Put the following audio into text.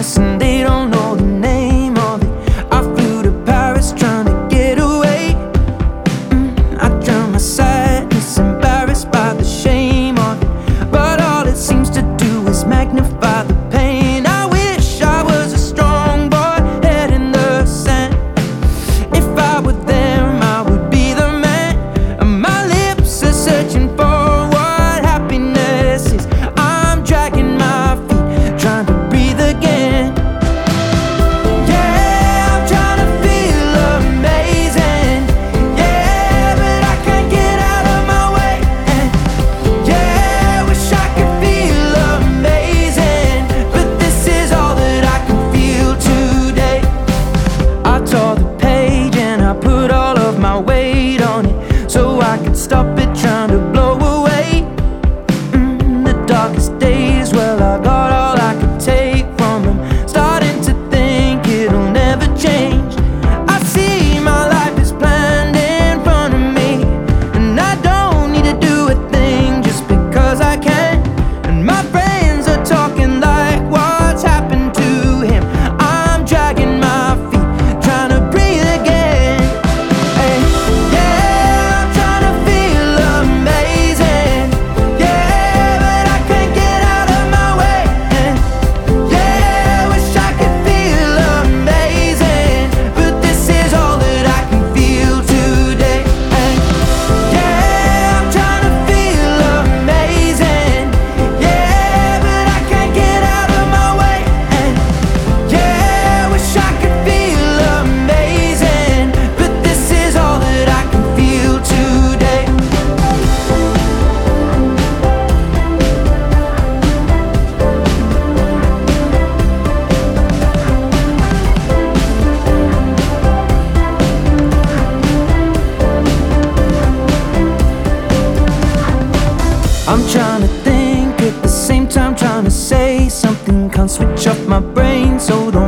sadness and they don't know the name of it. I flew to Paris trying to get away. I drown my sadness, embarrassed by the shame of it, but all it seems to do is magnify the pain. I wish I was a strong boy, head in the sand. If I were them, I would be the man. And my lips are searching for what happiness is. I'm dragging my feet, trying to breathe again. Yeah, I'm trying to feel amazing. Yeah, but I can't get out of my way. And yeah, wish I could feel amazing, but this is all that I can feel today. I tore the page and I put all of my weight on it, so I could stop it trying to blow away the darkest days. Well, I got all I could take from them, starting to think it'll never change. I see my life is planned in front of me, and I don't need to do a thing just because I can. And my friends are talking like what's happened to him. I'm dragging my feet, trying to breathe again. Hey, yeah, I'm trying to feel amazing. Yeah, but I can't get out of my way. And yeah, wish I could feel amazing, but this is all that I can feel today. And yeah, I'm trying to feel amazing. Yeah, but I can't get out of my way. And yeah, wish I could feel amazing, but this is all that I can feel today. I'm trying to think at the same time, trying to say something. Can't switch off my brain, so don't